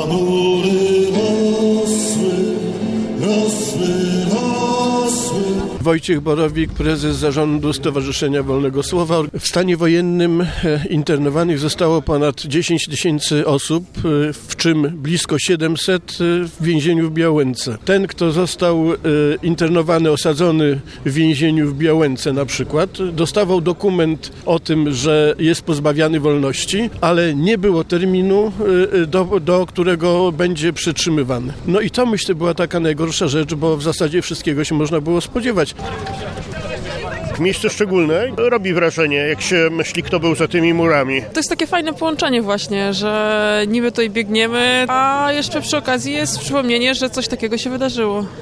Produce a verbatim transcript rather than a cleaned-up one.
a mury rosły, rosły, rosły. Wojciech Borowik, prezes zarządu Stowarzyszenia Wolnego Słowa. W stanie wojennym internowanych zostało ponad dziesięć tysięcy osób, w czym blisko siedemset w więzieniu w Białęce. Ten, kto został internowany, osadzony w więzieniu w Białęce na przykład, dostawał dokument o tym, że jest pozbawiany wolności, ale nie było terminu, do, do którego będzie przytrzymywany. No i to, myślę, była taka najgorsza rzecz, bo w zasadzie wszystkiego się można było spodziewać. Miejsce szczególne robi wrażenie, jak się myśli, kto był za tymi murami. To jest takie fajne połączenie właśnie, że niby tutaj biegniemy, a jeszcze przy okazji jest przypomnienie, że coś takiego się wydarzyło.